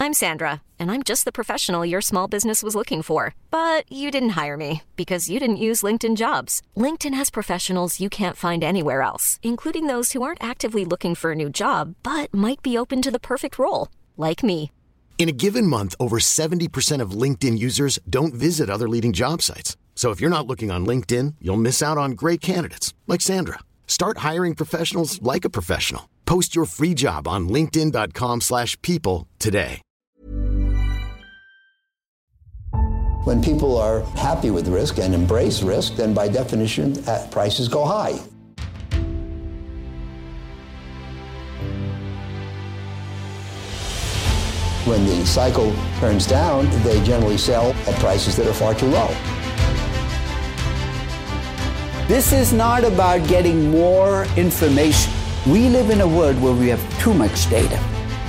I'm Sandra, and I'm just the professional your small business was looking for. But you didn't hire me because you didn't use LinkedIn Jobs. LinkedIn has professionals you can't find anywhere else, including those who aren't actively looking for a new job, but might be open to the perfect role, like me. In a given month, over 70% of LinkedIn users don't visit other leading job sites. So if you're not looking on LinkedIn, you'll miss out on great candidates like Sandra. Start hiring professionals like a professional. Post your free job on linkedin.com/people today. When people are happy with risk and embrace risk, then by definition, prices go high. When the cycle turns down, they generally sell at prices that are far too low. This is not about getting more information. We live in a world where we have too much data.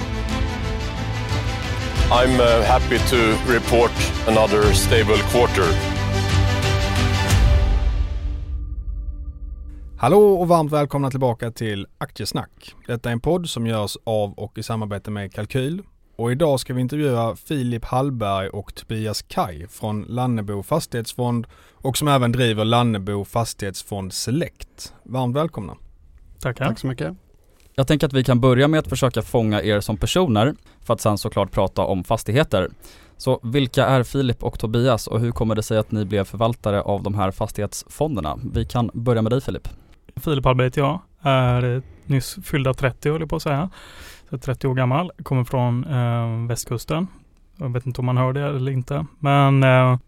I'm happy to report another stable quarter. Hallå och varmt välkomna tillbaka till Aktiesnack. Detta är en podd som görs av och i samarbete med Kalkyl. Och idag ska vi intervjua Filip Hallberg och Tobias Kaj från Lannebo Fastighetsfond och som även driver Lannebo Fastighetsfond Select. Varmt välkomna. Tackar. Tack så mycket. Jag tänker att vi kan börja med att försöka fånga er som personer för att sen såklart prata om fastigheter. Så vilka är Filip och Tobias och hur kommer det sig att ni blev förvaltare av de här fastighetsfonderna? Vi kan börja med dig, Filip. Filip Hallberg heter jag, är nyss fyllda 30 håller jag på att säga. Så 30 år gammal, kommer från västkusten. Jag vet inte om man hör det eller inte. Men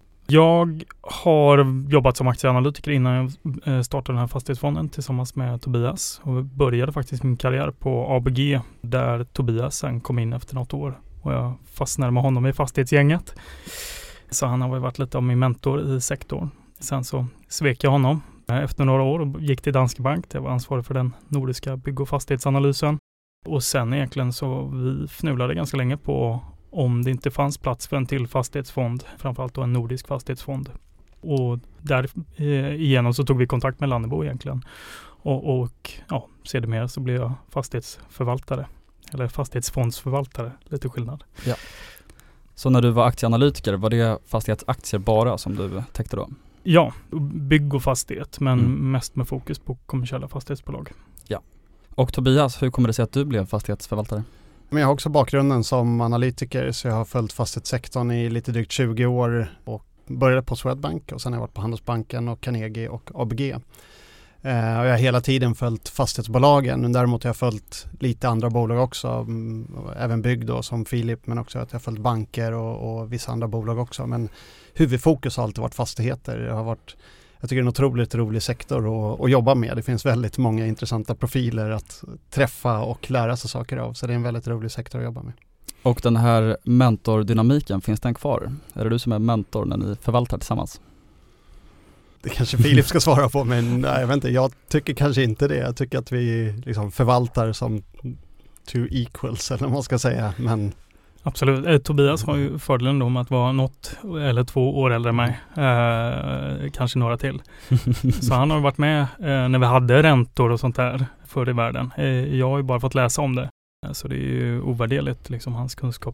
jag har jobbat som aktieanalytiker innan jag startade den här fastighetsfonden tillsammans med Tobias. Och började faktiskt min karriär på ABG där Tobias sen kom in efter något år. Och jag fastnade med honom i fastighetsgänget. Så han har varit lite av min mentor i sektorn. Sen så svek jag honom efter några år och gick till Danske Bank. Jag var ansvarig för den nordiska bygg- och fastighetsanalysen. Och sen egentligen så vi fnulade ganska länge på om det inte fanns plats för en till fastighetsfond, framförallt då en nordisk fastighetsfond. Och där igenom så tog vi kontakt med Lannebo egentligen. Och sedermera så blev jag fastighetsförvaltare, eller fastighetsfondsförvaltare, lite skillnad. Ja. Så när du var aktieanalytiker, var det fastighetsaktier bara som du täckte då? Ja, bygg och fastighet, men mest med fokus på kommersiella fastighetsbolag. Ja. Och Tobias, hur kommer det sig att du blev fastighetsförvaltare? Men jag har också bakgrunden som analytiker, så jag har följt fastighetssektorn i lite drygt 20 år och började på Swedbank och sen har jag varit på Handelsbanken och Carnegie och ABG. Och jag har hela tiden följt fastighetsbolagen, men däremot har jag följt lite andra bolag också, även bygg då som Filip, men också att jag har följt banker och vissa andra bolag också. Men huvudfokus har alltid varit fastigheter. Jag tycker det är en otroligt rolig sektor att jobba med. Det finns väldigt många intressanta profiler att träffa och lära sig saker av. Så det är en väldigt rolig sektor att jobba med. Och den här mentordynamiken, finns den kvar? Är det du som är mentor när ni förvaltar tillsammans? Det kanske Filip ska svara på, men nej, jag vet inte, jag tycker kanske inte det. Jag tycker att vi liksom förvaltar som two equals, eller vad man ska säga. Men absolut. Tobias har ju fördelen då med att vara något eller 2 år äldre än mig. Kanske några till. Så han har varit med när vi hade räntor och sånt där förr i världen. Jag har ju bara fått läsa om det. Så det är ju ovärderligt, liksom hans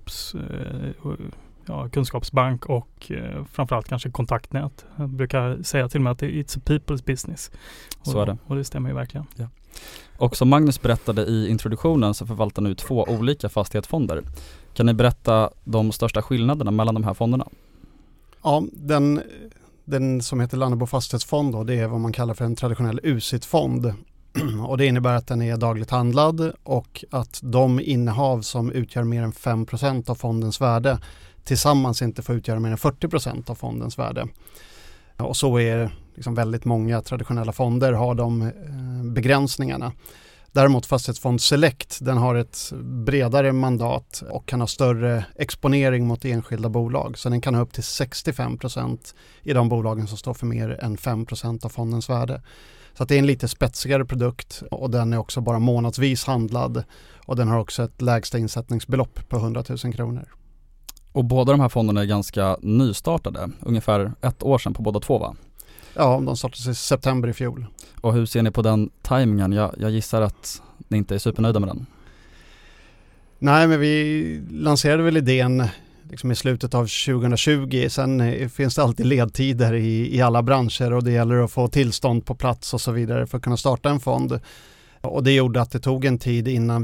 kunskapsbank och framförallt kanske kontaktnät. Jag brukar säga till mig att it's a people's business. Så är det. Och det stämmer ju verkligen. Ja. Och som Magnus berättade i introduktionen så förvaltar nu 2 olika fastighetsfonder. Kan ni berätta de största skillnaderna mellan de här fonderna? Ja, den som heter Lannebo Fastighetsfond då, det är vad man kallar för en traditionell UCIT-fond. Och det innebär att den är dagligt handlad och att de innehav som utgör mer än 5% av fondens värde tillsammans inte får utgöra mer än 40% av fondens värde. Och så är liksom väldigt många traditionella fonder har de begränsningarna. Däremot Fastighetsfond Select, den har ett bredare mandat och kan ha större exponering mot enskilda bolag. Så den kan ha upp till 65% i de bolagen som står för mer än 5% av fondens värde. Så att det är en lite spetsigare produkt och den är också bara månadsvis handlad. Och den har också ett lägsta insättningsbelopp på 100 000 kronor. Och båda de här fonderna är ganska nystartade, ungefär 1 år sedan på båda 2, va? Ja, de startades i september i fjol. Och hur ser ni på den tajmingen? Jag gissar att ni inte är supernöjda med den. Nej, men vi lanserade väl idén liksom i slutet av 2020. Sen finns det alltid ledtider i alla branscher och det gäller att få tillstånd på plats och så vidare för att kunna starta en fond. Och det gjorde att det tog en tid innan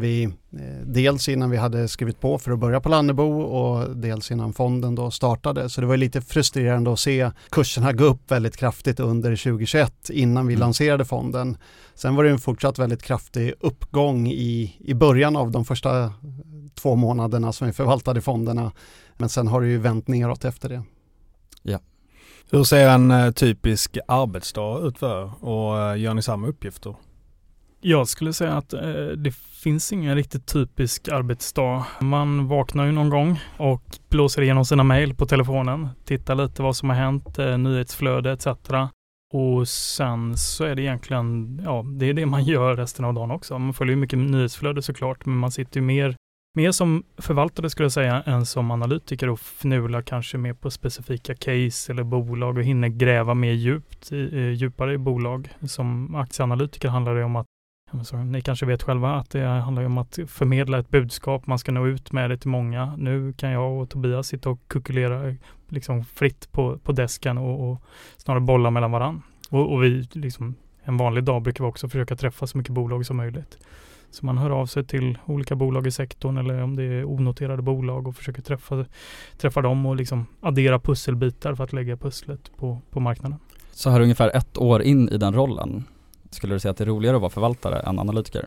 vi hade skrivit på för att börja på Lannebo och dels innan fonden då startade. Så det var lite frustrerande att se kurserna gå upp väldigt kraftigt under 2021 innan vi lanserade fonden. Sen var det en fortsatt väldigt kraftig uppgång i början av de första 2 månaderna som vi förvaltade fonderna. Men sen har det ju vänt neråt efter det. Ja. Hur ser en typisk arbetsdag ut för och gör ni samma uppgifter? Jag skulle säga att det finns ingen riktigt typisk arbetsdag. Man vaknar ju någon gång och blåser igenom sina mejl på telefonen. Tittar lite vad som har hänt, nyhetsflöde etc. Och sen så är det egentligen, det är det man gör resten av dagen också. Man följer ju mycket nyhetsflöde såklart, men man sitter ju mer som förvaltare skulle jag säga än som analytiker och fnular kanske mer på specifika case eller bolag och hinner gräva mer djupare i bolag. Som aktieanalytiker handlar det om att ni kanske vet själva att det handlar om att förmedla ett budskap. Man ska nå ut med det till många. Nu kan jag och Tobias sitta och kukulera liksom fritt på desken och snarare bolla mellan varann. Och vi liksom, en vanlig dag brukar vi också försöka träffa så mycket bolag som möjligt. Så man hör av sig till olika bolag i sektorn eller om det är onoterade bolag och försöker träffa dem och liksom addera pusselbitar för att lägga pusslet på marknaden. Så här ungefär 1 år in i den rollen, skulle du säga att det är roligare att vara förvaltare än analytiker?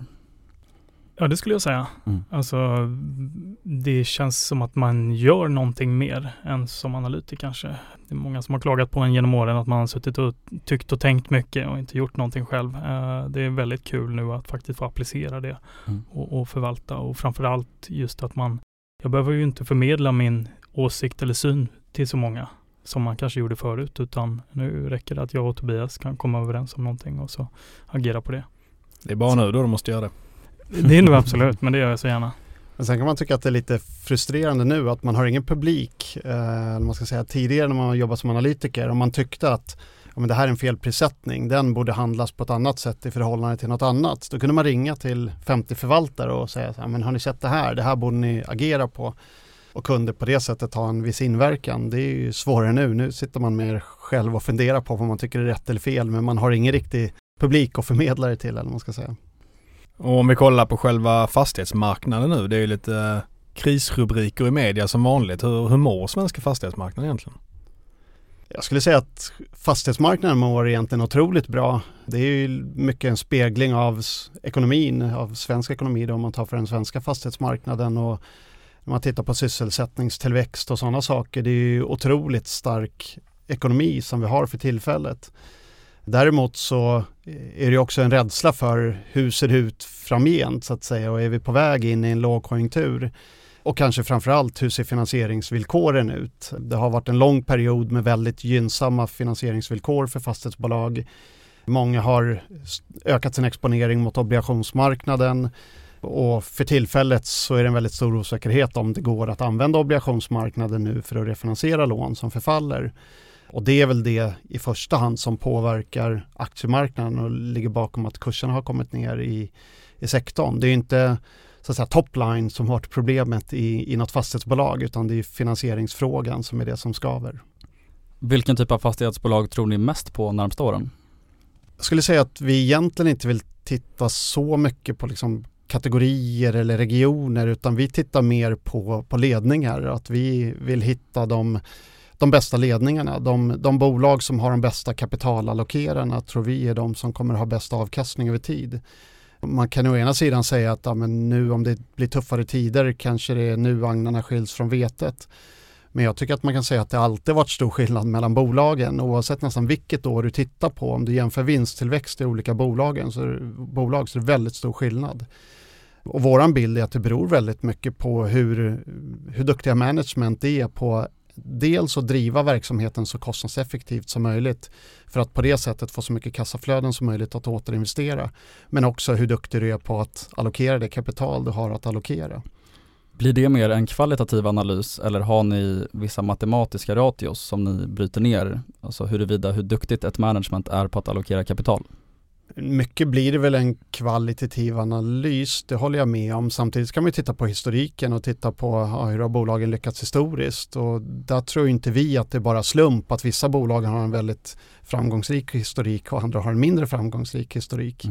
Ja, det skulle jag säga. Alltså, det känns som att man gör någonting mer än som analytiker kanske. Det är många som har klagat på en genom åren att man har suttit och tyckt och tänkt mycket och inte gjort någonting själv. Det är väldigt kul nu att faktiskt få applicera det och förvalta. Och framförallt just att jag behöver ju inte förmedla min åsikt eller syn till så många som man kanske gjorde förut, utan nu räcker det att jag och Tobias kan komma överens om någonting och så agera på det. Det är bara nu då du måste göra det. Det är nog absolut, men det gör jag så gärna. Men sen kan man tycka att det är lite frustrerande nu att man har ingen publik. Man ska säga tidigare när man jobbar som analytiker, om man tyckte att det här är en felprissättning, den borde handlas på ett annat sätt i förhållande till något annat. Då kunde man ringa till 50 förvaltare och säga men har ni sett det här borde ni agera på. Och kunde på det sättet ha en viss inverkan. Det är ju svårare nu. Nu sitter man mer själv och funderar på vad man tycker är rätt eller fel. Men man har ingen riktig publik och förmedlare till, eller vad man ska säga. Och om vi kollar på själva fastighetsmarknaden nu. Det är ju lite krisrubriker i media som vanligt. Hur mår svenska fastighetsmarknaden egentligen? Jag skulle säga att fastighetsmarknaden mår egentligen otroligt bra. Det är ju mycket en spegling av ekonomin, av svensk ekonomi då, om man tar för den svenska fastighetsmarknaden. Och när man tittar på sysselsättningstillväxt och sådana saker, det är ju otroligt stark ekonomi som vi har för tillfället. Däremot så är det också en rädsla för hur ser det ut framgent så att säga, och är vi på väg in i en lågkonjunktur? Och kanske framförallt hur ser finansieringsvillkoren ut? Det har varit en lång period med väldigt gynnsamma finansieringsvillkor för fastighetsbolag. Många har ökat sin exponering mot obligationsmarknaden. Och för tillfället så är det en väldigt stor osäkerhet om det går att använda obligationsmarknaden nu för att refinansiera lån som förfaller. Och det är väl det i första hand som påverkar aktiemarknaden och ligger bakom att kurserna har kommit ner i sektorn. Det är inte så att säga topline som har problemet i något fastighetsbolag, utan det är finansieringsfrågan som är det som skaver. Vilken typ av fastighetsbolag tror ni mest på närmsta åren? Jag skulle säga att vi egentligen inte vill titta så mycket på liksom kategorier eller regioner, utan vi tittar mer på ledningar. Att vi vill hitta de bästa ledningarna. De bolag som har de bästa kapitalallokerarna tror vi är de som kommer ha bäst avkastning över tid. Man kan å ena sidan säga att nu om det blir tuffare tider kanske det är nu agnarna skiljs från vetet. Men jag tycker att man kan säga att det alltid varit stor skillnad mellan bolagen. Oavsett nästan vilket år du tittar på, om du jämför vinsttillväxt i olika bolag så är det väldigt stor skillnad. Och våran bild är att det beror väldigt mycket på hur duktiga management är på dels att driva verksamheten så kostnadseffektivt som möjligt för att på det sättet få så mycket kassaflöden som möjligt att återinvestera. Men också hur duktig du är på att allokera det kapital du har att allokera. Blir det mer en kvalitativ analys eller har ni vissa matematiska ratios som ni bryter ner? Alltså hur duktigt ett management är på att allokera kapital? Mycket blir det väl en kvalitativ analys, det håller jag med om. Samtidigt kan man titta på historiken och titta på hur har bolagen lyckats historiskt. Och där tror inte vi att det är bara slump att vissa bolag har en väldigt framgångsrik historik och andra har en mindre framgångsrik historik.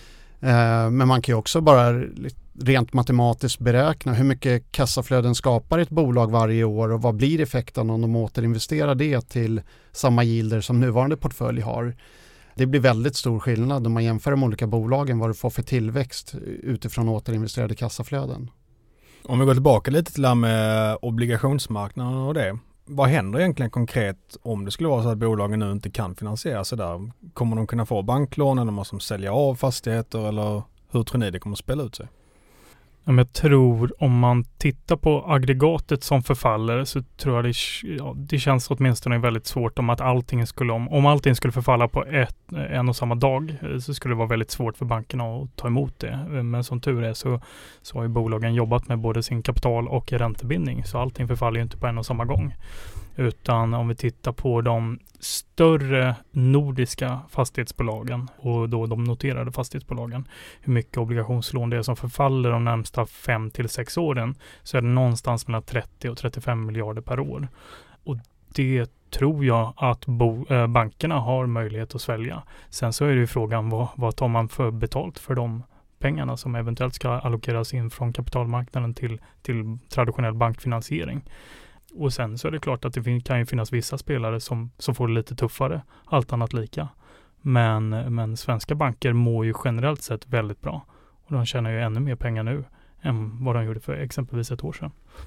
Men man kan ju också bara rent matematiskt beräkna hur mycket kassaflöden skapar ett bolag varje år och vad blir effekten om de återinvesterar det till samma yielder som nuvarande portfölj har. Det blir väldigt stor skillnad om man jämför de olika bolagen vad du får för tillväxt utifrån återinvesterade kassaflöden. Om vi går tillbaka lite till det här med obligationsmarknaden och det. Vad händer egentligen konkret om det skulle vara så att bolagen nu inte kan finansiera sig där? Kommer de kunna få banklån eller måste de sälja av fastigheter eller hur tror ni det kommer att spela ut sig? Jag tror om man tittar på aggregatet som förfaller så tror jag det känns åtminstone väldigt svårt om allting skulle förfalla på en och samma dag så skulle det vara väldigt svårt för bankerna att ta emot det. Men som tur är så har ju bolagen jobbat med både sin kapital och räntebindning så allting förfaller ju inte på en och samma gång. Utan om vi tittar på de större nordiska fastighetsbolagen och då de noterade fastighetsbolagen, hur mycket obligationslån det är som förfaller de närmsta 5 till 6 åren så är det någonstans mellan 30 och 35 miljarder per år. Och det tror jag att bankerna har möjlighet att svälja. Sen så är det ju frågan vad tar man för betalt för de pengarna som eventuellt ska allokeras in från kapitalmarknaden till traditionell bankfinansiering. Och sen så är det klart att det kan ju finnas vissa spelare som får det lite tuffare, allt annat lika. Men svenska banker mår ju generellt sett väldigt bra. Och de tjänar ju ännu mer pengar nu än vad de gjorde för exempelvis ett år sedan.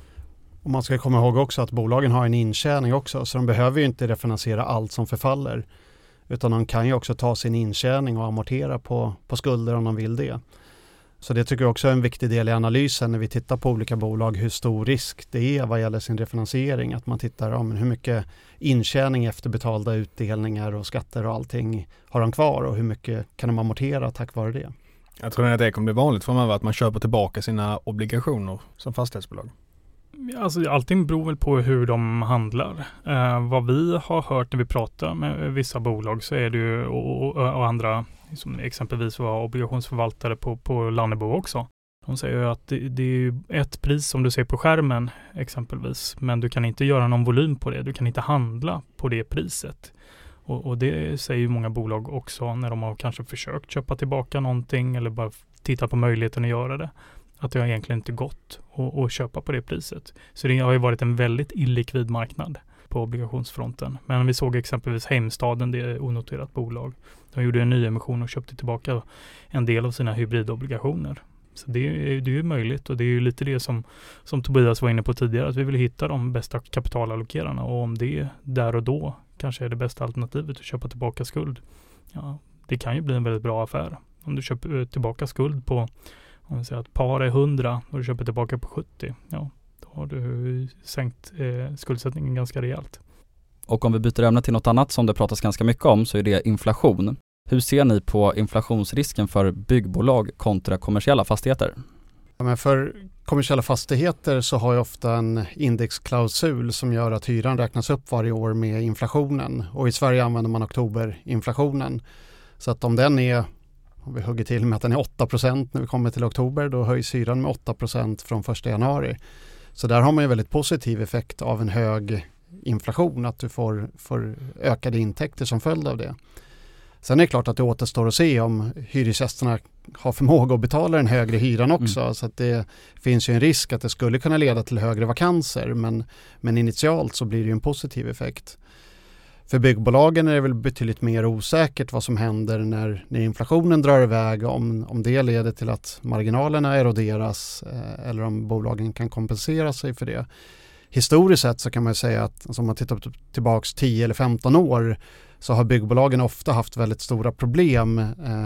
Och man ska komma ihåg också att bolagen har en intjäning också. Så de behöver ju inte refinansiera allt som förfaller. Utan de kan ju också ta sin intjäning och amortera på skulder om de vill det. Så det tycker jag också är en viktig del i analysen när vi tittar på olika bolag hur stor risk det är vad gäller sin refinansiering. Att man tittar hur mycket intjäning efter betalda utdelningar och skatter och allting har de kvar och hur mycket kan de amortera tack vare det. Jag tror att det kommer bli vanligt framöver att man köper tillbaka sina obligationer som fastighetsbolag. Alltså, allting beror väl på hur de handlar. Vad vi har hört när vi pratar med vissa bolag så är det ju och andra som exempelvis var obligationsförvaltare på Lannebo också. De säger ju att det är ju ett pris som du ser på skärmen exempelvis, men du kan inte göra någon volym på det. Du kan inte handla på det priset. Och det säger ju många bolag också när de har kanske försökt köpa tillbaka någonting eller bara titta på möjligheten att göra det. Att det har egentligen inte gått att köpa på det priset. Så det har ju varit en väldigt illikvid marknad på obligationsfronten. Men vi såg exempelvis Heimstaden, det är onoterat bolag. De gjorde en ny emission och köpte tillbaka en del av sina hybridobligationer. Så det är ju möjligt och det är ju lite det som Tobias var inne på tidigare, att vi vill hitta de bästa kapitalallokerarna och om det där och då kanske är det bästa alternativet att köpa tillbaka skuld. Ja, det kan ju bli en väldigt bra affär. Om du köper tillbaka skuld på, om vi säger att par är 100 och du köper tillbaka på 70, ja, då har du sänkt skuldsättningen ganska rejält. Och om vi byter ämne till något annat som det pratas ganska mycket om så är det inflation. Hur ser ni på inflationsrisken för byggbolag kontra kommersiella fastigheter? Ja, men för kommersiella fastigheter så har jag ofta en indexklausul som gör att hyran räknas upp varje år med inflationen. Och i Sverige använder man oktoberinflationen. Så att om den är, om vi hugger till med att den är 8% när vi kommer till oktober, då höjs hyran med 8% från 1 januari. Så där har man ju väldigt positiv effekt av en hög inflation, att du får ökade intäkter som följd av det. Sen är det klart att det återstår att se om hyresgästerna har förmåga att betala den högre hyran också. Så att det finns ju en risk att det skulle kunna leda till högre vakanser. Men initialt så blir det ju en positiv effekt. För byggbolagen är det väl betydligt mer osäkert vad som händer när inflationen drar iväg. Om det leder till att marginalerna eroderas eller om bolagen kan kompensera sig för det. Historiskt sett så kan man säga att alltså om man tittar tillbaka 10 eller 15 år så har byggbolagen ofta haft väldigt stora problem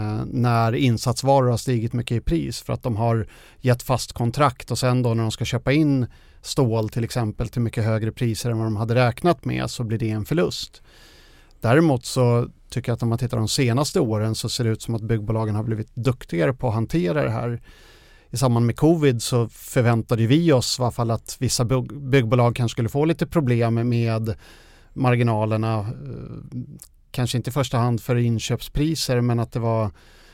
när insatsvaror har stigit mycket i pris för att de har gett fast kontrakt och sen då när de ska köpa in stål till exempel till mycket högre priser än vad de hade räknat med så blir det en förlust. Däremot så tycker jag att om man tittar de senaste åren så ser det ut som att byggbolagen har blivit duktigare på att hantera det här. I samband med covid så förväntade vi oss i alla fall att vissa byggbolag kanske skulle få lite problem med marginalerna. Kanske inte i första hand för inköpspriser men att det var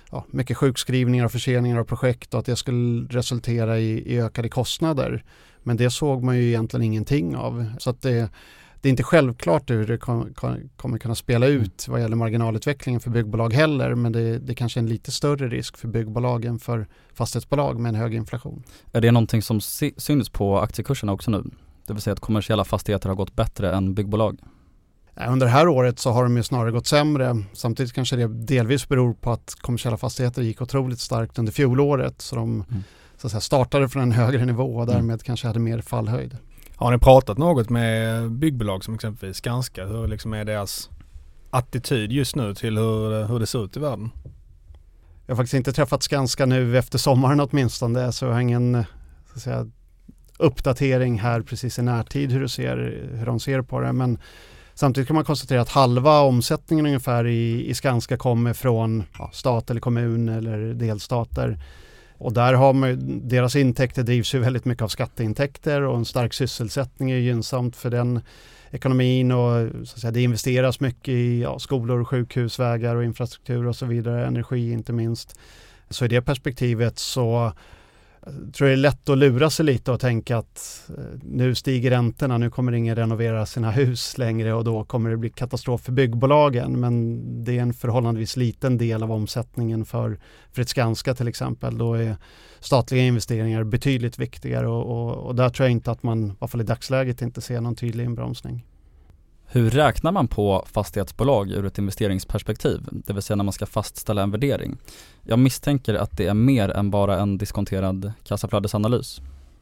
mycket sjukskrivningar och förseningar av projekt och att det skulle resultera i ökade kostnader. Men det såg man ju egentligen ingenting av. Så att det är inte självklart hur det kommer kunna spela ut vad gäller marginalutvecklingen för byggbolag heller, men det kanske är en lite större risk för byggbolag än för fastighetsbolag med en hög inflation. Är det någonting som syns på aktiekurserna också nu? Det vill säga att kommersiella fastigheter har gått bättre än byggbolag? Under det här året så har de ju snarare gått sämre. Samtidigt kanske det delvis beror på att kommersiella fastigheter gick otroligt starkt under fjolåret. Så de så att säga, startade från en högre nivå och därmed kanske hade mer fallhöjd. Har ni pratat något med byggbolag som exempelvis Skanska? Hur liksom är deras attityd just nu till hur det ser ut i världen? Jag har faktiskt inte träffat Skanska nu efter sommaren åtminstone, så jag har ingen så att säga, uppdatering här precis i närtid hur de ser på det. Men samtidigt kan man konstatera att halva omsättningen ungefär i Skanska kommer från stat eller kommun eller delstater. Och där har man, deras intäkter drivs ju väldigt mycket av skatteintäkter och en stark sysselsättning är gynnsamt för den ekonomin och så att säga, det investeras mycket i skolor, sjukhus, vägar och infrastruktur och så vidare, energi inte minst. Så i det perspektivet så tror jag det är lätt att lura sig lite och tänka att nu stiger räntorna, nu kommer ingen renovera sina hus längre och då kommer det bli katastrof för byggbolagen. Men det är en förhållandevis liten del av omsättningen för ett Skanska till exempel. Då är statliga investeringar betydligt viktigare och där tror jag inte att man, i alla fall i dagsläget, inte ser någon tydlig inbromsning. Hur räknar man på fastighetsbolag ur ett investeringsperspektiv? Det vill säga när man ska fastställa en värdering. Jag misstänker att det är mer än bara en diskonterad kassaflödesanalys.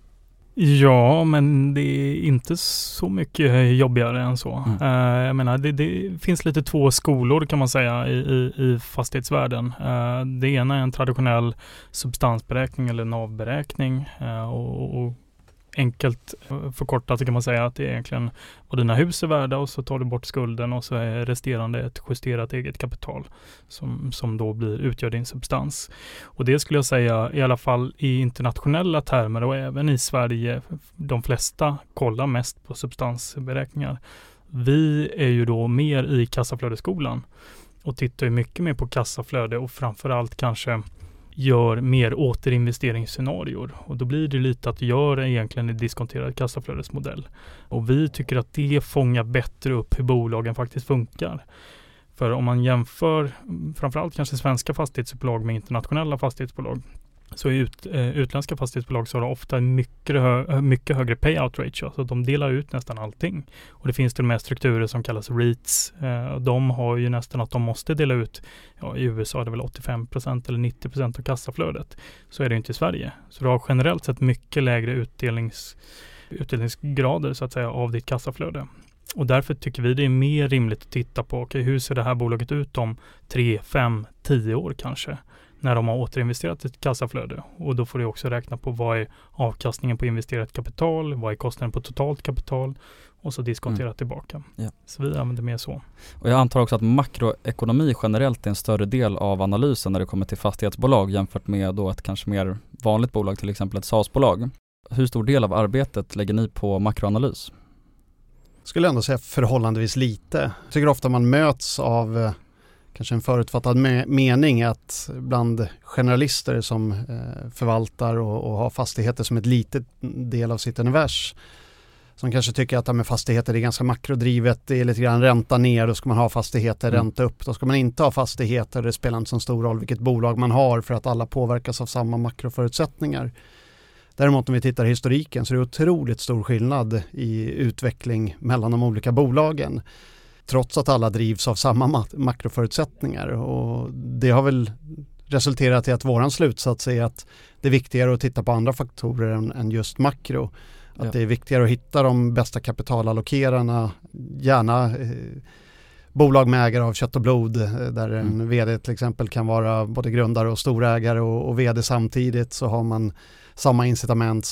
Ja, men det är inte så mycket jobbigare än så. Jag menar, det finns lite två skolor kan man säga i fastighetsvärlden. Det ena är en traditionell substansberäkning eller navberäkning och enkelt förkortat så kan man säga att det är egentligen vad dina hus är värda och så tar du bort skulden och så är resterande ett justerat eget kapital som då utgör din substans. Och det skulle jag säga i alla fall i internationella termer och även i Sverige, de flesta kollar mest på substansberäkningar. Vi är ju då mer i kassaflödeskolan och tittar ju mycket mer på kassaflöde och framförallt kanske gör mer återinvesteringsscenarior och då blir det lite att göra egentligen en diskonterad kassaflödesmodell. Och vi tycker att det fångar bättre upp hur bolagen faktiskt funkar. För om man jämför framförallt kanske svenska fastighetsbolag med internationella fastighetsbolag så i utländska fastighetsbolag så har de ofta mycket högre payout ratio. Så att de delar ut nästan allting. Och det finns till och med strukturer som kallas REITs. De har ju nästan att de måste dela ut, i USA är det väl 85% eller 90% av kassaflödet. Så är det inte i Sverige. Så du har generellt sett mycket lägre utdelningsgrader så att säga av ditt kassaflöde. Och därför tycker vi det är mer rimligt att titta på hur ser det här bolaget ut om 3, 5, 10 år kanske. När de har återinvesterat ett kassaflöde. Och då får du också räkna på vad är avkastningen på investerat kapital, vad är kostnaden på totalt kapital och så diskontera tillbaka. Ja. Så vi använder mer så. Och jag antar också att makroekonomi generellt är en större del av analysen när det kommer till fastighetsbolag jämfört med då ett kanske mer vanligt bolag, till exempel ett SaaS-bolag. Hur stor del av arbetet lägger ni på makroanalys? Skulle ändå säga förhållandevis lite. Jag tycker ofta man möts av kanske en förutfattad mening att bland generalister som förvaltar och har fastigheter som ett litet del av sitt univers som kanske tycker att med fastigheter är ganska makrodrivet, det är lite grann ränta ner, då ska man ha fastigheter, ränta upp, då ska man inte ha fastigheter, det spelar inte så stor roll vilket bolag man har för att alla påverkas av samma makroförutsättningar. Däremot om vi tittar i historiken så är det otroligt stor skillnad i utveckling mellan de olika bolagen. Trots att alla drivs av samma makroförutsättningar och det har väl resulterat i att våran slutsats är att det är viktigare att titta på andra faktorer än just makro. Att det är viktigare att hitta de bästa kapitalallokerarna, gärna bolag med ägare av kött och blod där en vd till exempel kan vara både grundare och storägare och vd samtidigt, så har man samma incitament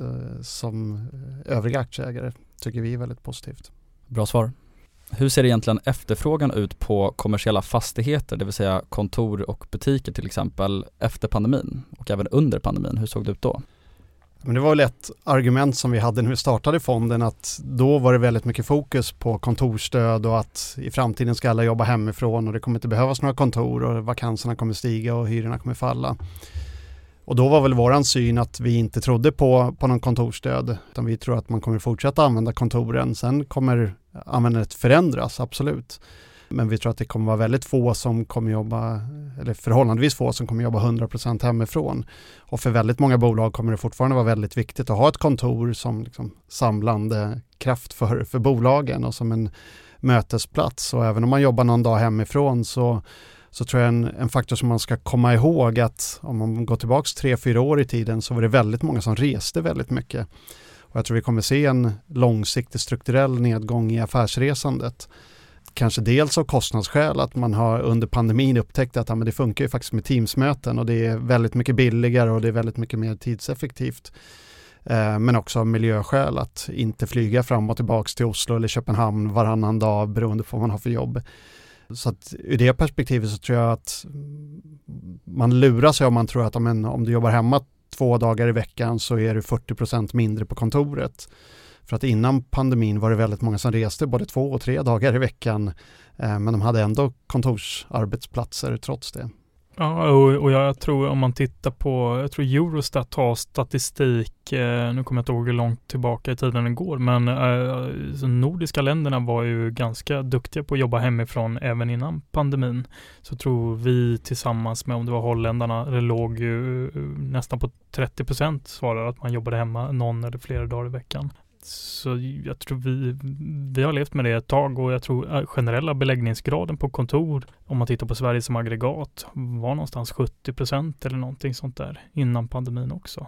som övriga aktieägare. Tycker vi är väldigt positivt. Bra svar. Hur ser egentligen efterfrågan ut på kommersiella fastigheter, det vill säga kontor och butiker till exempel, efter pandemin och även under pandemin? Hur såg det ut då? Men det var väl ett argument som vi hade när vi startade fonden, att då var det väldigt mycket fokus på kontorsstöd och att i framtiden ska alla jobba hemifrån och det kommer inte behövas några kontor och vakanserna kommer stiga och hyrorna kommer falla. Och då var väl våran syn att vi inte trodde på någon kontorsstöd, utan vi tror att man kommer fortsätta använda kontoren. Sen kommer användandet förändras, absolut. Men vi tror att det kommer vara väldigt få som kommer jobba, eller förhållandevis få som kommer jobba 100% hemifrån. Och för väldigt många bolag kommer det fortfarande vara väldigt viktigt att ha ett kontor som liksom samlande kraft för bolagen och som en mötesplats. Och även om man jobbar någon dag hemifrån så tror jag en faktor som man ska komma ihåg, att om man går tillbaka 3-4 år i tiden så var det väldigt många som reste väldigt mycket. Och jag tror vi kommer se en långsiktig strukturell nedgång i affärsresandet. Kanske dels av kostnadsskäl, att man har under pandemin upptäckt att det funkar ju faktiskt med Teamsmöten och det är väldigt mycket billigare och det är väldigt mycket mer tidseffektivt. Men också av miljöskäl, att inte flyga fram och tillbaka till Oslo eller Köpenhamn varannan dag beroende på vad man har för jobb. Så att ur det perspektivet så tror jag att man lurar sig om man tror att om du jobbar hemma 2 dagar i veckan så är du 40% mindre på kontoret. För att innan pandemin var det väldigt många som reste både 2 och 3 dagar i veckan, men de hade ändå kontorsarbetsplatser trots det. Ja, och jag tror om man tittar på, jag tror Eurostat har statistik, nu kommer jag inte ihåg hur långt tillbaka i tiden det går, men de nordiska länderna var ju ganska duktiga på att jobba hemifrån även innan pandemin. Så tror vi tillsammans med, om det var holländarna, det låg ju nästan på 30% svarade att man jobbade hemma någon eller flera dagar i veckan. Så jag tror vi har levt med det ett tag, och jag tror generella beläggningsgraden på kontor, om man tittar på Sverige som aggregat, var någonstans 70% eller någonting sånt där innan pandemin också.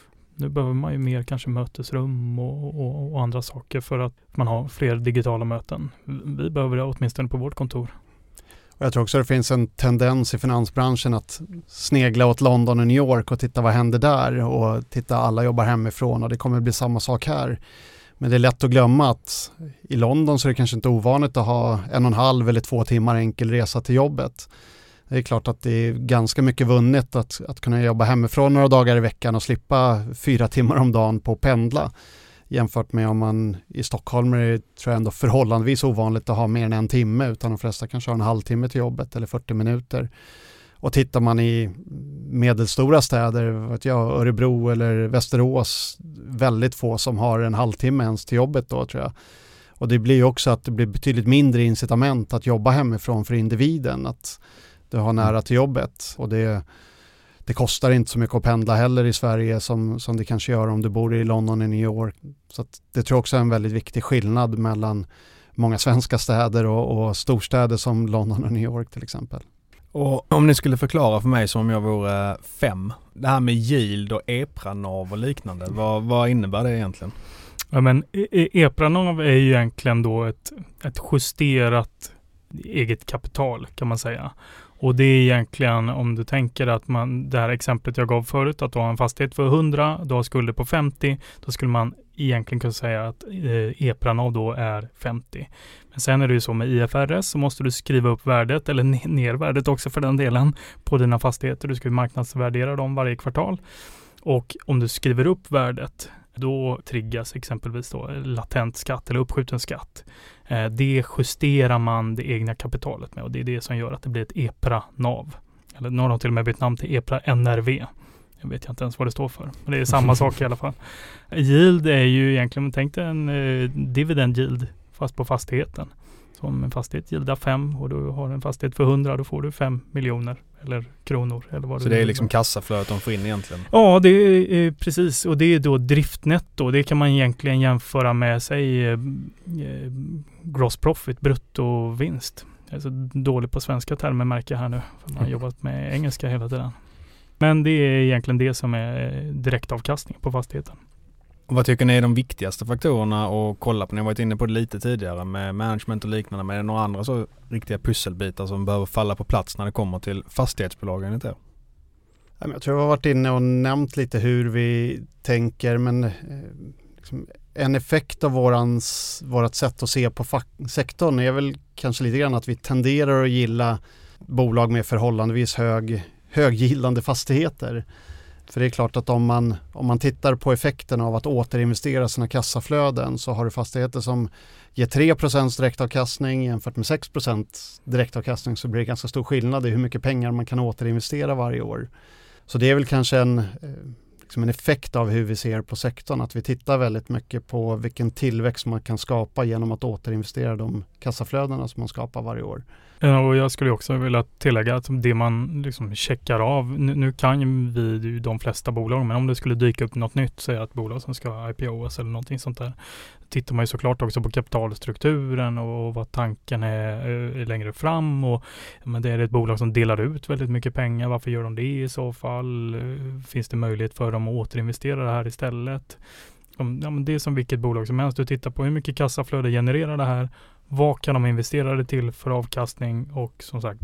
Nu behöver man ju mer kanske mötesrum och andra saker för att man har fler digitala möten. Vi behöver det åtminstone på vårt kontor. Och jag tror också att det finns en tendens i finansbranschen att snegla åt London och New York och titta vad händer där, och titta alla jobbar hemifrån, och det kommer bli samma sak här. Men det är lätt att glömma att i London så är det kanske inte ovanligt att ha 1,5 eller 2 timmar enkel resa till jobbet. Det är klart att det är ganska mycket vunnet att kunna jobba hemifrån några dagar i veckan och slippa 4 timmar om dagen på att pendla. Jämfört med om man i Stockholm är det, tror jag, ändå förhållandevis ovanligt att ha mer än 1 timme, utan de flesta kanske har en halvtimme till jobbet eller 40 minuter. Och tittar man i medelstora städer, Örebro eller Västerås, väldigt få som har en halvtimme ens till jobbet då, tror jag. Och det blir ju också att det blir betydligt mindre incitament att jobba hemifrån för individen, att du har nära till jobbet. Och det kostar inte så mycket att pendla heller i Sverige som det kanske gör om du bor i London eller New York. Så att det tror jag också är en väldigt viktig skillnad mellan många svenska städer och storstäder som London och New York till exempel. Och om ni skulle förklara för mig som om jag vore 5, det här med yield och EPRA-NAV och liknande, vad innebär det egentligen? Ja, men EPRA-NAV är ju egentligen då ett justerat eget kapital, kan man säga. Och det är egentligen, om du tänker att det här exemplet jag gav förut, att du har en fastighet för 100, du har skulder på 50, då skulle man egentligen kunna säga att EPRA-NAV då är 50. Men sen är det ju så med IFRS, så måste du skriva upp värdet, eller ner värdet också för den delen, på dina fastigheter. Du ska ju marknadsvärdera dem varje kvartal. Och om du skriver upp värdet, då triggas exempelvis då latent skatt eller uppskjuten skatt. Det justerar man det egna kapitalet med, och det är det som gör att det blir ett EPRA-NAV. Eller någon har till och med bytt namn till EPRA-NRV. Jag vet inte ens vad det står för, men det är samma sak i alla fall. Yield är ju egentligen, tänk dig en dividend yield fast på fastigheten. Så om en fastighet gildar 5 och du har en fastighet för 100, då får du 5 miljoner eller kronor. Eller vad så det är liksom kassaflödet de får in egentligen? Ja, det är precis. Och det är då driftnetto. Det kan man egentligen jämföra med gross profit, bruttovinst. Alltså dåligt på svenska termer märker jag här nu. För man har jobbat med engelska hela tiden. Men det är egentligen det som är direktavkastning på fastigheten. Och vad tycker ni är de viktigaste faktorerna att kolla på? Ni har varit inne på det lite tidigare med management och liknande, men är det några andra så riktiga pusselbitar som behöver falla på plats när det kommer till fastighetsbolagen inte? Jag tror jag har varit inne och nämnt lite hur vi tänker, men liksom en effekt av vårat sätt att se på sektorn är väl kanske lite grann att vi tenderar att gilla bolag med förhållandevis höggillande fastigheter. För det är klart att om man tittar på effekten av att återinvestera sina kassaflöden, så har du fastigheter som ger 3% direktavkastning jämfört med 6% direktavkastning, så blir det ganska stor skillnad i hur mycket pengar man kan återinvestera varje år. Så det är väl kanske en effekt av hur vi ser på sektorn, att vi tittar väldigt mycket på vilken tillväxt man kan skapa genom att återinvestera de kassaflödena som man skapar varje år. Ja, och jag skulle också vilja tillägga att det man liksom checkar av, nu kan ju vi de flesta bolag, men om det skulle dyka upp något nytt, säga att bolag som ska IPOs eller någonting sånt där, tittar man ju såklart också på kapitalstrukturen och vad tanken är längre fram, och men det är ett bolag som delar ut väldigt mycket pengar, varför gör de det i så fall? Finns det möjlighet för dem att återinvestera det här istället? Men det är som vilket bolag som helst, du tittar på hur mycket kassaflöde genererar det här, vad kan de investera det till för avkastning, och som sagt,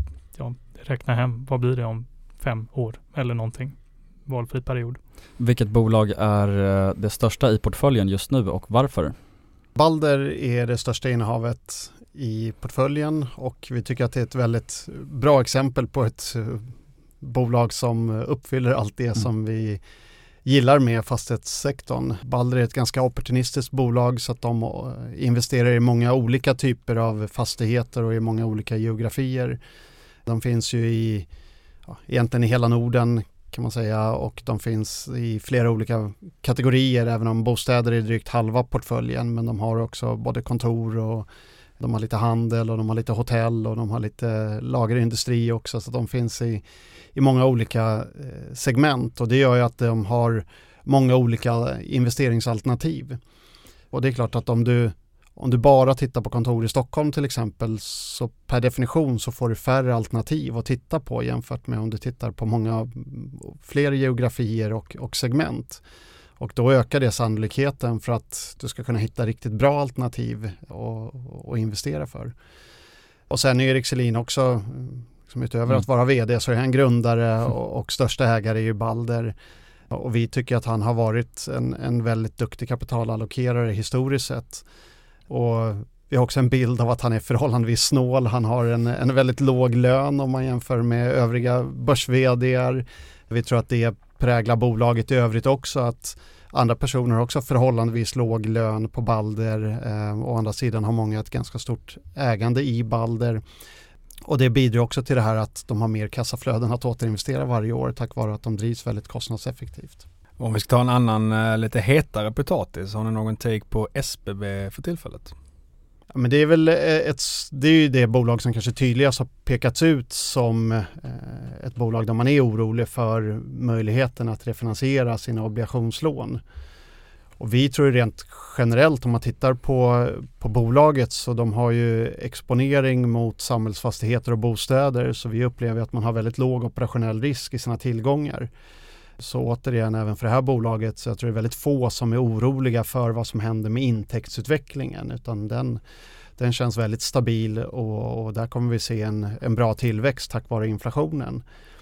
räkna hem, vad blir det om 5 år eller någonting, valfri period. Vilket bolag är det största i portföljen just nu och varför? Balder är det största innehavet i portföljen, och vi tycker att det är ett väldigt bra exempel på ett bolag som uppfyller allt det som vi gillar med fastighetssektorn. Balder är ett ganska opportunistiskt bolag, så att de investerar i många olika typer av fastigheter och i många olika geografier. De finns ju egentligen i hela Norden kan man säga, och de finns i flera olika kategorier, även om bostäder är drygt halva portföljen, men de har också både kontor och de har lite handel och de har lite hotell och de har lite lagerindustri också, så de finns i många olika segment, och det gör ju att de har många olika investeringsalternativ. Och det är klart att om du bara tittar på kontor i Stockholm till exempel, så per definition så får du färre alternativ att titta på jämfört med om du tittar på många fler geografier och segment. Och då ökar det sannolikheten för att du ska kunna hitta riktigt bra alternativ och investera för. Och sen är Erik Selin också, som utöver att vara vd, så är han grundare och största ägare i Balder. Och vi tycker att han har varit en väldigt duktig kapitalallokerare historiskt sett. Och vi har också en bild av att han är förhållandevis snål. Han har en väldigt låg lön om man jämför med övriga börs-vd:ar. Vi tror att det präglar bolaget i övrigt också, att andra personer har också förhållandevis låg lön på Balder. Å andra sidan har många ett ganska stort ägande i Balder. Och det bidrar också till det här att de har mer kassaflöden att återinvestera varje år, tack vare att de drivs väldigt kostnadseffektivt. Om vi ska ta en annan lite hetare potatis, har ni någon take på SBB för tillfället? Ja, men det är väl det är ju det bolag som kanske tydligast har pekats ut som ett bolag där man är orolig för möjligheten att refinansiera sina obligationslån. Och vi tror rent generellt, om man tittar på bolaget, så de har ju exponering mot samhällsfastigheter och bostäder, så vi upplever att man har väldigt låg operationell risk i sina tillgångar. Så återigen, även för det här bolaget, så jag tror det är väldigt få som är oroliga för vad som händer med intäktsutvecklingen, utan den känns väldigt stabil, och där kommer vi se en bra tillväxt tack vare inflationen.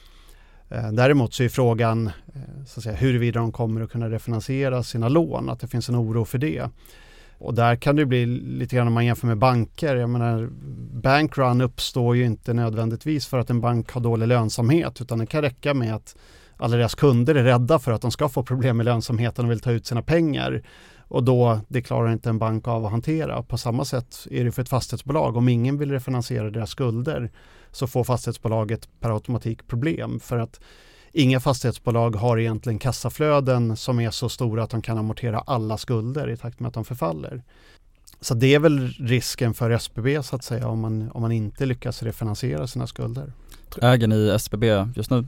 Däremot så är frågan så att säga, huruvida de kommer att kunna refinansiera sina lån, att det finns en oro för det. Och där kan det bli lite grann om man jämför med banker. Jag menar, bankrun uppstår ju inte nödvändigtvis för att en bank har dålig lönsamhet, utan det kan räcka med att alla deras kunder är rädda för att de ska få problem med lönsamheten och vill ta ut sina pengar. Och då, det klarar inte en bank av att hantera. På samma sätt är det för ett fastighetsbolag. Om ingen vill refinansiera deras skulder, så får fastighetsbolaget per automatik problem. För att inga fastighetsbolag har egentligen kassaflöden som är så stora att de kan amortera alla skulder i takt med att de förfaller. Så det är väl risken för SBB så att säga, om man inte lyckas refinansiera sina skulder. Äger ni SBB just nu?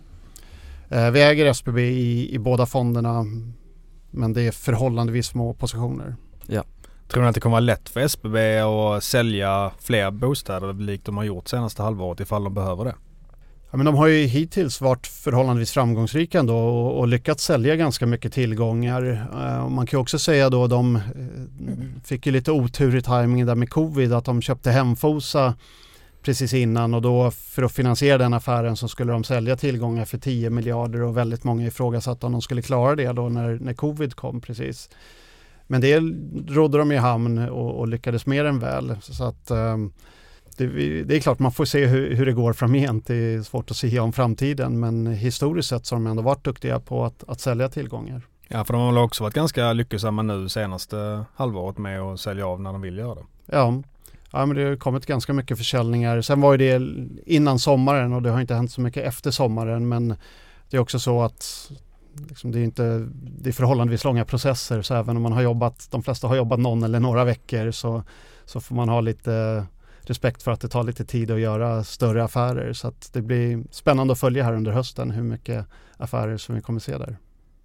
Vi äger SBB i båda fonderna, men det är förhållandevis små positioner. Ja. Tror ni att det kommer vara lätt för SBB att sälja fler bostäder likt de har gjort senaste halvåret ifall de behöver det? Ja, men de har ju hittills varit förhållandevis framgångsrika ändå och lyckats sälja ganska mycket tillgångar. Man kan ju också säga då de fick ju lite otur i timingen där med covid, att de köpte Hemfosa precis innan, och då för att finansiera den affären så skulle de sälja tillgångar för 10 miljarder, och väldigt många ifrågasatte om de skulle klara det då när covid kom precis. Men det rådde de i hamn och lyckades mer än väl. Så att det är klart man får se hur det går framgent. Det är svårt att se om framtiden, men historiskt sett så har de ändå varit duktiga på att sälja tillgångar. Ja, för de har väl också varit ganska lyckosamma nu senaste halvåret med att sälja av när de vill göra det. Ja, men det har kommit ganska mycket försäljningar. Sen var ju det innan sommaren och det har inte hänt så mycket efter sommaren, men det är också så att liksom det är förhållandevis långa processer, så även om de flesta har jobbat någon eller några veckor så får man ha lite respekt för att det tar lite tid att göra större affärer, så att det blir spännande att följa här under hösten hur mycket affärer som vi kommer se där.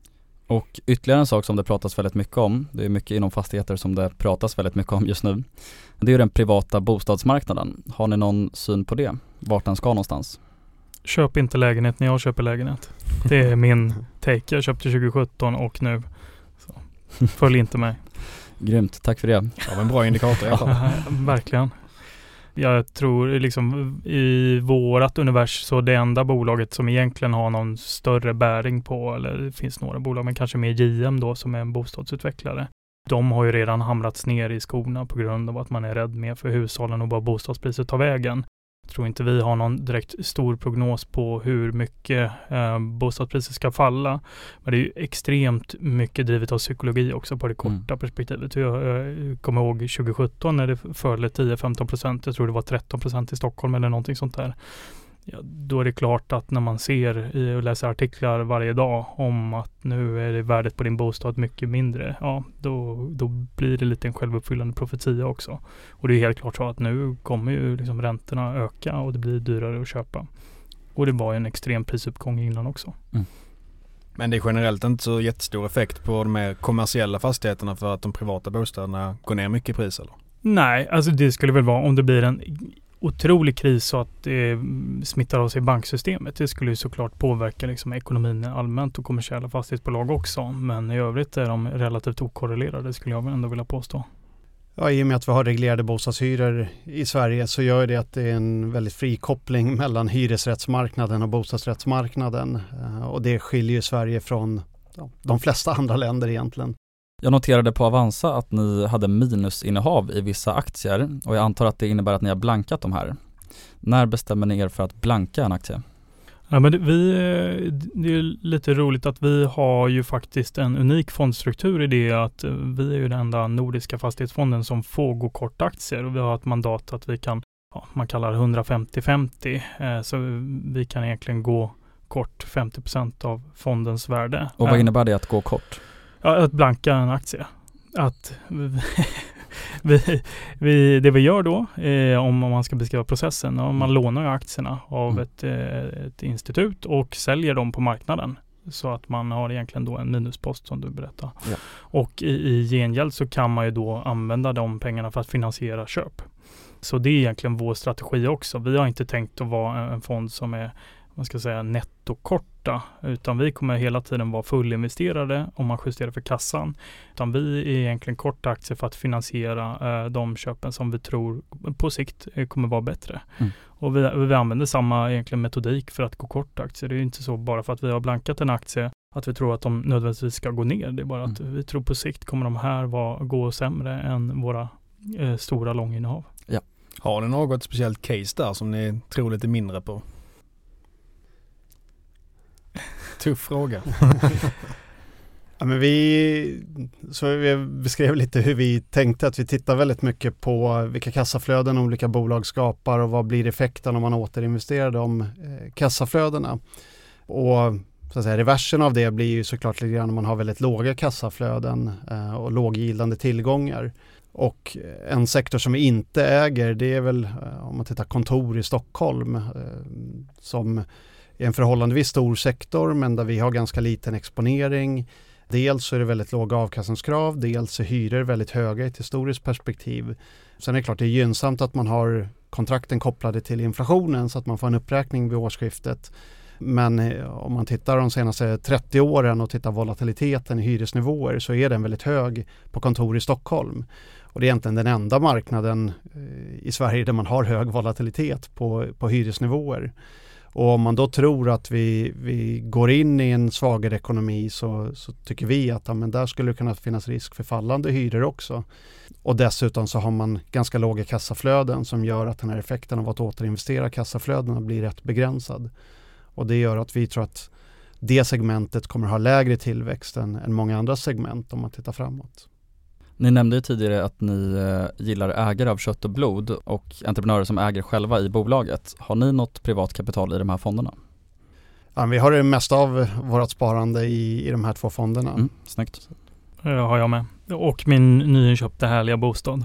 Och ytterligare en sak som det pratas väldigt mycket om, det är mycket inom fastigheter som det pratas väldigt mycket om just nu, det är ju den privata bostadsmarknaden. Har ni någon syn på det? Vart den ska någonstans? Köp inte lägenhet när jag köper lägenhet. Det är min take. Jag köpte 2017 och nu. Så följ inte mig. Grymt, tack för det. Det var en bra indikator i alla fall. Ja, verkligen. Jag tror liksom i vårat univers så det enda bolaget som egentligen har någon större bäring på, eller det finns några bolag, men kanske mer JM då som är en bostadsutvecklare. De har ju redan hamrats ner i skorna på grund av att man är rädd med för hushållen och vad bostadspriset tar vägen. Jag tror inte vi har någon direkt stor prognos på hur mycket bostadspriset ska falla. Men det är ju extremt mycket drivet av psykologi också på det korta perspektivet. Jag kommer ihåg 2017 när det föll 10-15%. Jag tror det var 13% i Stockholm eller någonting sånt där. Ja, då är det klart att när man ser och läser artiklar varje dag om att nu är det värdet på din bostad mycket mindre, ja, då blir det lite en självuppfyllande profetia också. Och det är helt klart så att nu kommer ju liksom räntorna öka och det blir dyrare att köpa. Och det var en extrem prisuppgång innan också. Mm. Men det är generellt inte så jättestor effekt på de mer kommersiella fastigheterna för att de privata bostäderna går ner mycket i pris, eller? Nej, alltså det skulle väl vara om det blir en otrolig kris så att det smittar av sig i banksystemet. Det skulle ju såklart påverka liksom ekonomin allmänt och kommersiella fastighetsbolag också. Men i övrigt är de relativt okorrelerade, skulle jag ändå vilja påstå. Ja, i och med att vi har reglerade bostadshyror i Sverige så gör det att det är en väldigt fri koppling mellan hyresrättsmarknaden och bostadsrättsmarknaden. Och det skiljer Sverige från de flesta andra länder egentligen. Jag noterade på Avanza att ni hade minusinnehav i vissa aktier och jag antar att det innebär att ni har blankat de här. När bestämmer ni er för att blanka en aktie? Ja, men det är lite roligt att vi har ju faktiskt en unik fondstruktur i det att vi är ju den enda nordiska fastighetsfonden som får gå kort aktier och vi har ett mandat att vi kan, man kallar 150-50, så vi kan egentligen gå kort 50% av fondens värde. Och vad innebär det att gå kort? Ja, att blanka en aktie. Att det vi gör då, om man ska beskriva processen, om man lånar aktierna av ett institut och säljer dem på marknaden. Så att man har egentligen då en minuspost som du berättar. Ja. Och i gengäld så kan man ju då använda de pengarna för att finansiera köp. Så det är egentligen vår strategi också. Vi har inte tänkt att vara en fond som är, man ska säga, nettokorta, utan vi kommer hela tiden vara fullinvesterade om man justerar för kassan. Utan vi är egentligen korta aktier för att finansiera de köpen som vi tror på sikt kommer vara bättre. Mm. Och vi använder samma egentligen metodik för att gå korta aktier. Det är inte så bara för att vi har blankat en aktie att vi tror att de nödvändigtvis ska gå ner. Det är bara att vi tror på sikt kommer de här gå sämre än våra stora långinnehav. Ja. Har ni något speciellt case där som ni tror lite mindre på? Tuff fråga. Ja, men vi beskrev lite hur vi tänkte att vi tittar väldigt mycket på vilka kassaflöden olika bolag skapar och vad blir effekten om man återinvesterar de kassaflödena. Och så att säga, reversen av det blir ju såklart lite grann om man har väldigt låga kassaflöden och låggildande tillgångar. Och en sektor som vi inte äger, det är väl om man tittar kontor i Stockholm som är en förhållandevis stor sektor men där vi har ganska liten exponering. Dels så är det väldigt låga avkastningskrav, dels är hyror väldigt höga i ett historiskt perspektiv. Sen är det klart det är gynnsamt att man har kontrakten kopplade till inflationen så att man får en uppräkning vid årsskiftet. Men om man tittar de senaste 30 åren och tittar volatiliteten i hyresnivåer så är den väldigt hög på kontor i Stockholm. Och det är egentligen den enda marknaden i Sverige där man har hög volatilitet på hyresnivåer. Och om man då tror att vi går in i en svagare ekonomi så tycker vi att men där skulle det kunna finnas risk för fallande hyror också. Och dessutom så har man ganska låga kassaflöden som gör att den här effekten av att återinvestera kassaflödena blir rätt begränsad. Och det gör att vi tror att det segmentet kommer ha lägre tillväxt än många andra segment om man tittar framåt. Ni nämnde ju tidigare att ni gillar ägare av kött och blod och entreprenörer som äger själva i bolaget. Har ni något privat kapital i de här fonderna? Ja, vi har det mesta av vårt sparande i de här 2 fonderna. Snyggt. Det har jag med. Och min nyinköpta härliga bostad.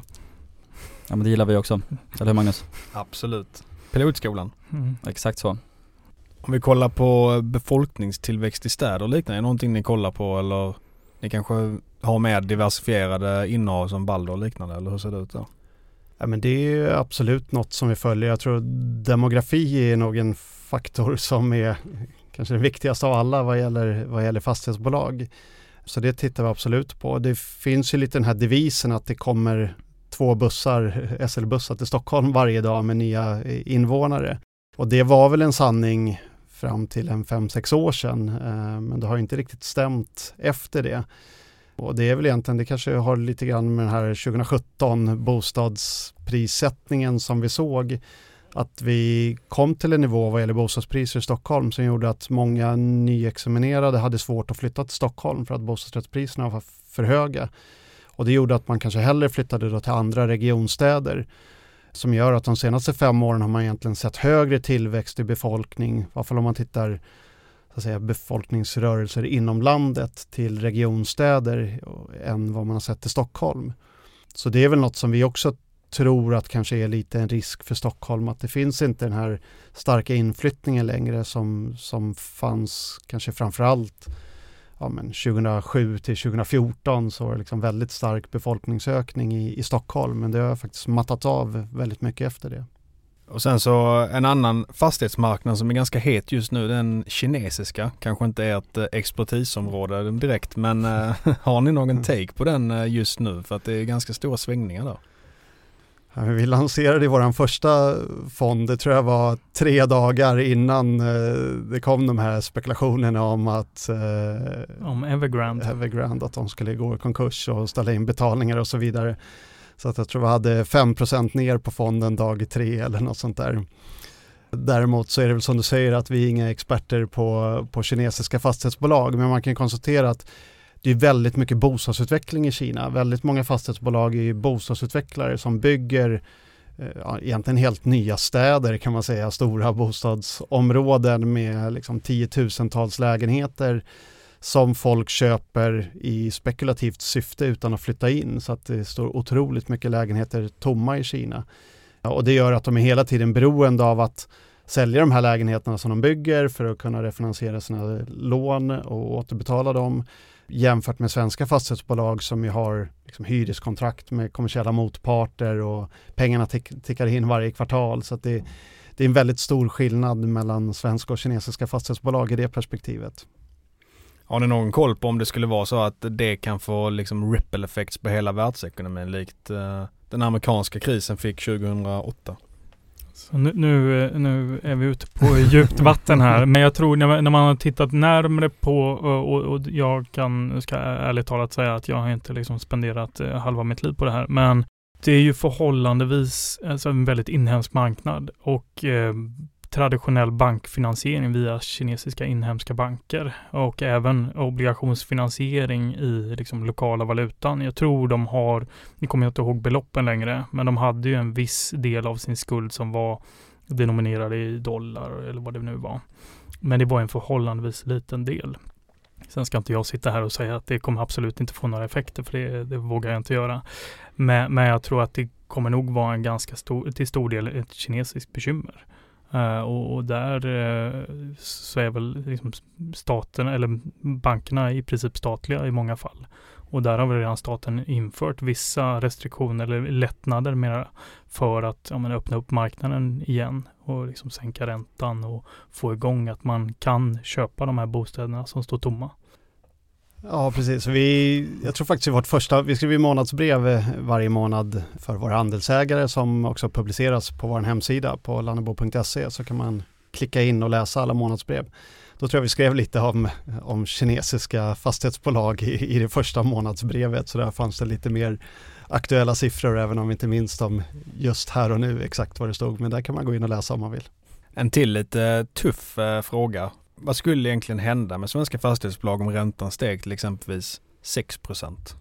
Ja, men det gillar vi också. Eller hur, Magnus? Absolut. Pilotskolan. Exakt så. Om vi kollar på befolkningstillväxt i städer och liknande, är det någonting ni kollar på eller ni kanske har mer diversifierade innehav som Balder och liknande, eller hur ser det ut då? Ja, men det är absolut något som vi följer. Jag tror demografi är nog en faktor som är kanske den viktigaste av alla vad gäller fastighetsbolag. Så det tittar vi absolut på. Det finns ju lite den här devisen att det kommer 2 SL-bussar till Stockholm varje dag med nya invånare. Och det var väl en sanning fram till 5-6 år sedan, men det har inte riktigt stämt efter det. Och det är väl egentligen, det kanske har lite grann med den här 2017 bostadsprissättningen som vi såg, att vi kom till en nivå vad gäller bostadspriser i Stockholm som gjorde att många nyexaminerade hade svårt att flytta till Stockholm för att bostadsrättspriserna var för höga. Och det gjorde att man kanske hellre flyttade då till andra regionstäder, som gör att de senaste 5 åren har man egentligen sett högre tillväxt i befolkning, i alla fall om man tittar så att säga, befolkningsrörelser inom landet till regionstäder än vad man har sett i Stockholm. Så det är väl något som vi också tror att kanske är lite en risk för Stockholm, att det finns inte den här starka inflyttningen längre som fanns kanske framförallt 2007 till 2014, så var det liksom väldigt stark befolkningsökning i Stockholm, men det har faktiskt mattat av väldigt mycket efter det. Och sen så en annan fastighetsmarknad som är ganska het just nu, den kinesiska. Kanske inte är ett expertisområde direkt, men har ni någon take på den just nu? För att det är ganska stora svängningar där. Ja, vi lanserade vår första fond, det tror jag var 3 dagar innan det kom de här spekulationerna om att om Evergrande, att de skulle gå i konkurs och ställa in betalningar och så vidare. Så att jag tror vi hade 5% ner på fonden dag 3 eller något sånt där. Däremot så är det väl som du säger att vi är inga experter på kinesiska fastighetsbolag, men man kan konstatera att det är väldigt mycket bostadsutveckling i Kina. Väldigt många fastighetsbolag är bostadsutvecklare som bygger egentligen helt nya städer kan man säga. Stora bostadsområden med liksom 10-tusentals lägenheter som folk köper i spekulativt syfte utan att flytta in. Så att det står otroligt mycket lägenheter tomma i Kina. Och det gör att de är hela tiden beroende av att sälja de här lägenheterna som de bygger för att kunna refinansiera sina lån och återbetala dem. Jämfört med svenska fastighetsbolag som ju har liksom hyreskontrakt med kommersiella motparter och pengarna tickar in varje kvartal. Så att det är en väldigt stor skillnad mellan svenska och kinesiska fastighetsbolag i det perspektivet. Har ni någon koll på om det skulle vara så att det kan få liksom ripple effects på hela världsekonomin likt den amerikanska krisen fick 2008? Så nu är vi ute på djupt vatten här, men jag tror när man har tittat närmare på och jag ska ärligt talat säga att jag har inte liksom spenderat halva mitt liv på det här, men det är ju förhållandevis alltså en väldigt inhemsk marknad och traditionell bankfinansiering via kinesiska inhemska banker och även obligationsfinansiering i liksom lokala valutan. Jag tror de har, jag kommer inte ihåg beloppen längre, men de hade ju en viss del av sin skuld som var denominerad i dollar eller vad det nu var. Men det var en förhållandevis liten del. Sen ska inte jag sitta här och säga att det kommer absolut inte få några effekter, för det vågar jag inte göra. Men jag tror att det kommer nog vara en ganska till stor del ett kinesiskt bekymmer. Och där så är väl liksom staten eller bankerna i princip statliga i många fall. Och där har väl redan staten infört vissa restriktioner eller lättnader mer för att öppna upp marknaden igen och liksom sänka räntan och få igång att man kan köpa de här bostäderna som står tomma. Ja, precis. Jag tror faktiskt vi skriver månadsbrev varje månad för våra andelsägare som också publiceras på vår hemsida på lannebo.se, så kan man klicka in och läsa alla månadsbrev. Då tror jag vi skrev lite om kinesiska fastighetsbolag i det första månadsbrevet, så där fanns det lite mer aktuella siffror, även om vi inte minns dem just här och nu exakt vad det stod, men där kan man gå in och läsa om man vill. En till lite tuff fråga. Vad skulle egentligen hända med svenska fastighetsbolag om räntan steg till exempelvis 6%?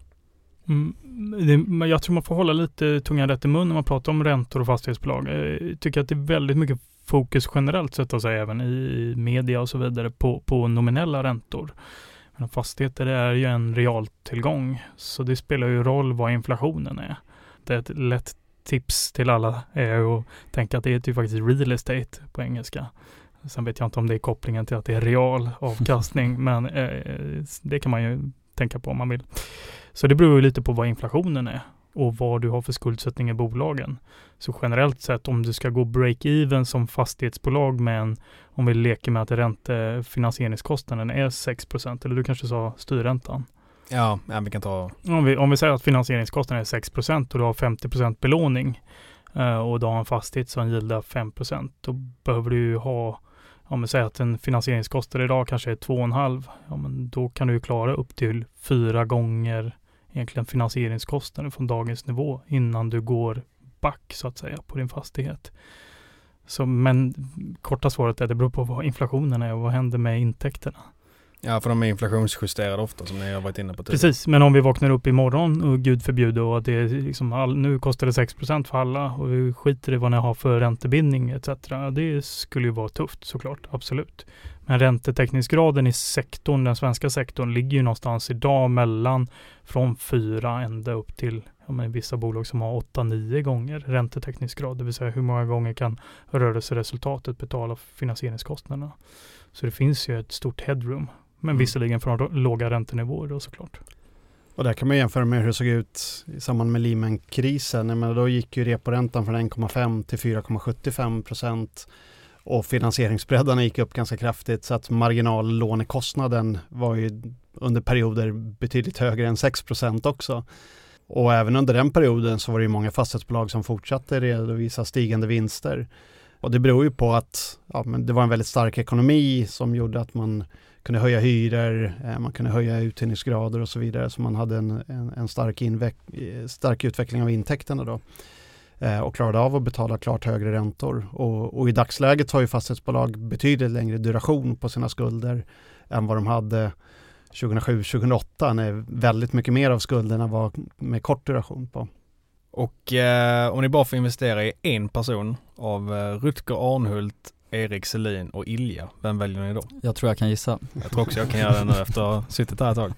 Jag tror man får hålla lite tungan rätt i mun när man pratar om räntor och fastighetsbolag. Jag tycker att det är väldigt mycket fokus generellt sett, alltså även i media och så vidare, på nominella räntor. Men fastigheter är ju en realtillgång, så det spelar ju roll vad inflationen är. Det är ett lätt tips till alla är att tänka att det är ju faktiskt real estate på engelska. Sen vet jag inte om det är kopplingen till att det är real avkastning, men det kan man ju tänka på om man vill. Så det beror ju lite på vad inflationen är och vad du har för skuldsättning i bolagen. Så generellt sett, om du ska gå break-even som fastighetsbolag med om vi leker med att räntefinansieringskostnaden är 6%, eller du kanske sa styrräntan. Ja, vi kan ta... Om vi säger att finansieringskostnaden är 6% och du har 50% belåning och du har en fastighet som gillar 5%, då behöver du ju ha, om vi säger att en finansieringskostnad idag kanske är 2,5, ja, men då kan du ju klara upp till 4 gånger egentligen finansieringskostnaden från dagens nivå innan du går back så att säga på din fastighet. Så, men korta svaret är att det beror på vad inflationen är och vad händer med intäkterna. Ja, för de är inflationsjusterade ofta som ni har varit inne på tidigare. Precis, men om vi vaknar upp imorgon och Gud förbjuder och att det är liksom nu kostar det 6% för alla och vi skiter i vad ni har för räntebindning etc. Det skulle ju vara tufft såklart, absolut. Men räntetäckningsgraden i sektorn, den svenska sektorn, ligger ju någonstans idag från 4 ända upp till vissa bolag som har 8-9 gånger räntetäckningsgrad. Det vill säga hur många gånger kan rörelseresultatet betala finansieringskostnaderna. Så det finns ju ett stort headroom. Men visserligen från låga räntenivåer då såklart. Och där kan man jämföra med hur det såg ut i samband med Lehman-krisen. Men då gick ju reporäntan från 1,5 till 4,75% och finansieringsbreddarna gick upp ganska kraftigt, så att marginallånekostnaden var ju under perioder betydligt högre än 6% också. Och även under den perioden så var det ju många fastighetsbolag som fortsatte redovisa stigande vinster. Och det beror ju på att men det var en väldigt stark ekonomi som gjorde att man kunde höja hyror, man kunde höja uthyrningsgrader och så vidare. Så man hade en stark utveckling av intäkterna då. Och klarade av att betala klart högre räntor. Och i dagsläget har ju fastighetsbolag betydligt längre duration på sina skulder än vad de hade 2007-2008, när väldigt mycket mer av skulderna var med kort duration på. Och om ni bara får investera i en person av Rutger Arnhult, Erik Selin och Ilja, vem väljer ni då? Jag tror jag kan gissa. Jag tror också jag kan göra det nu efter att ha suttit här ett tag.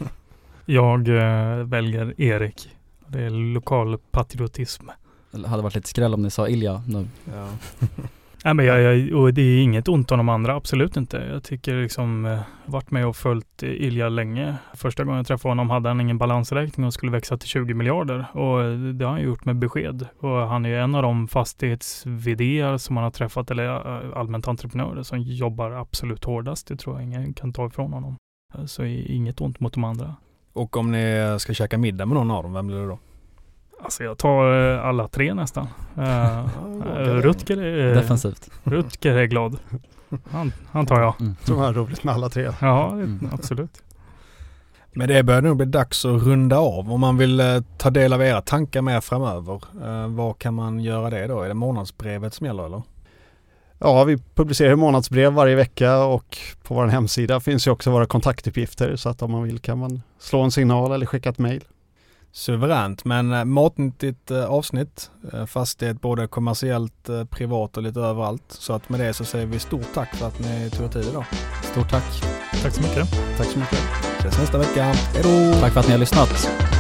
Jag väljer Erik. Det är lokal patriotism. Det hade varit lite skräll om ni sa Ilja nu. Ja. Nej, men och det är inget ont om de andra, absolut inte. Jag tycker liksom, varit med och följt Ilja länge. Första gången jag träffade honom hade han ingen balansräkning och skulle växa till 20 miljarder. Och det har han gjort med besked. Och han är en av de fastighets-VD:ar som man har träffat, eller allmänt entreprenörer som jobbar absolut hårdast. Det tror jag ingen kan ta ifrån honom. Så inget ont mot de andra. Och om ni ska käka middag med någon av dem, vem blir det då? Alltså jag tar alla tre nästan. Rutger är... Defensivt. Rutger är glad. Han tar jag. Så var det roligt med alla tre. Ja, absolut. Men det börjar nog bli dags att runda av. Om man vill ta del av era tankar med framöver, vad kan man göra det då? Är det månadsbrevet som gäller eller? Ja, vi publicerar månadsbrev varje vecka och på vår hemsida finns ju också våra kontaktuppgifter, så att om man vill kan man slå en signal eller skicka ett mejl. Suveränt, men matnyttigt avsnitt. Fastighet både kommersiellt, privat och lite överallt. Så att med det så säger vi stort tack för att ni tog tid idag. Stort tack. Tack så mycket. Tack så mycket. Ses nästa vecka. Hej då! Tack för att ni har lyssnat.